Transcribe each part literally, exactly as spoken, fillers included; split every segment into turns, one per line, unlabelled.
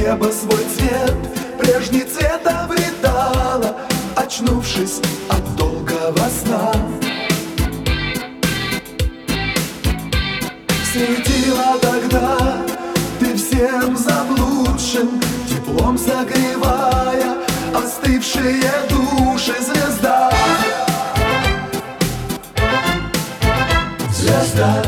небо свой цвет прежний цвет обретала, очнувшись от долгого сна. Светила тогда ты всем заблудшим, теплом согревая остывшие души. Звезда, звезда,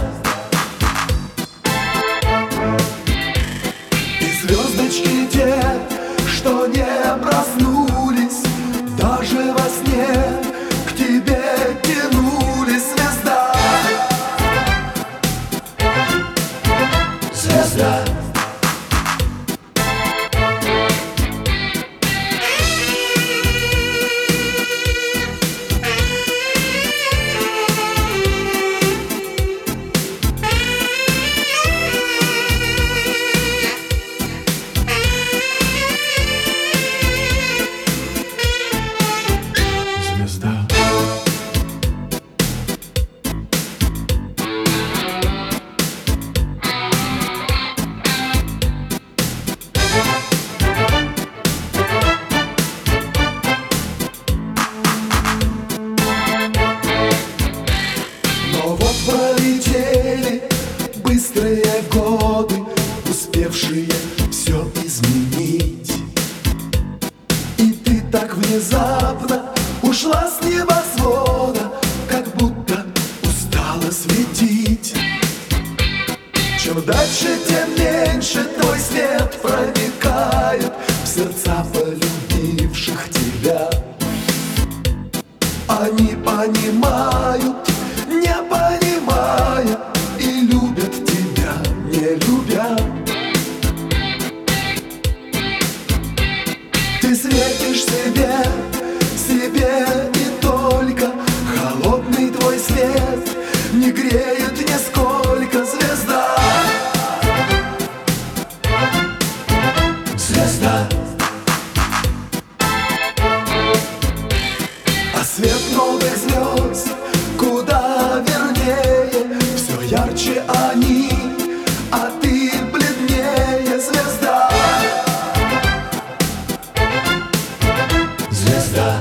и звездочки те, что не проснулись, даже во сне к тебе тянулись. Звезда, звезда, пролетели быстрые годы, успевшие все изменить. И ты так внезапно ушла с небосвода, как будто устала светить. Чем дальше, тем меньше твой свет проникает в сердца полюбивших тебя. Они понимают, не понимая, и любят тебя, не любя. Ты светишь себе, себе и только. Холодный твой свет не греет нисколько. Звезда, звезда, а свет новых звезд куда вернее, все ярче они, а ты бледнее. Звезда, звезда,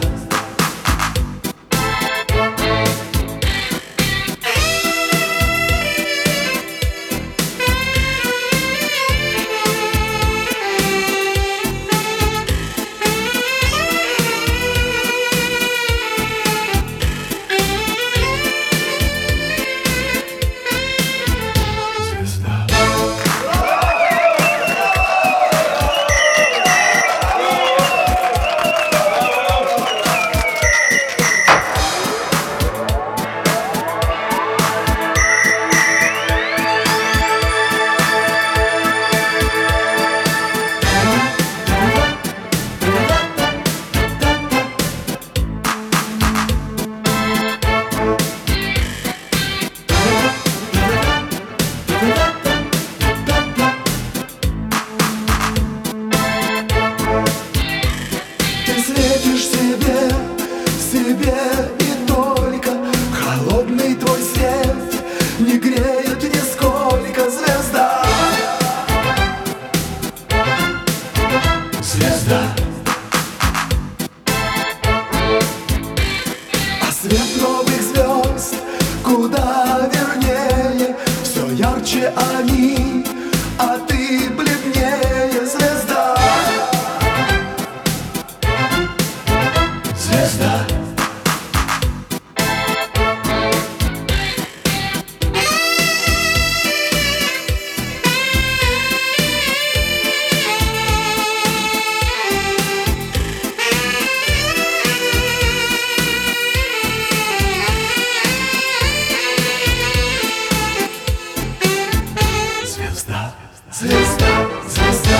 себе, себе и только. Холодный твой свет не греет нисколько. Звезда, звезда, а свет новых звезд куда вернее, все ярче они, а ты бледнее. Звезда, звезда, звезда, звезда,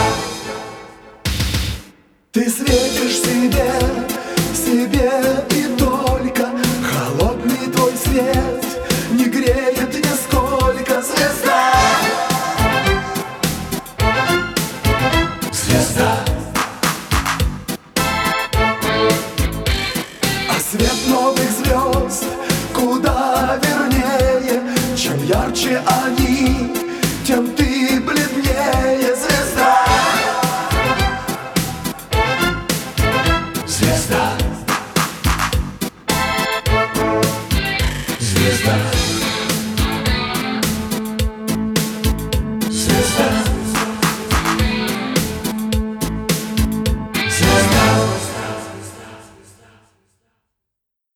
ты светишь себе, себе и только. Холодный твой свет не греет нисколько. Звезда, звезда.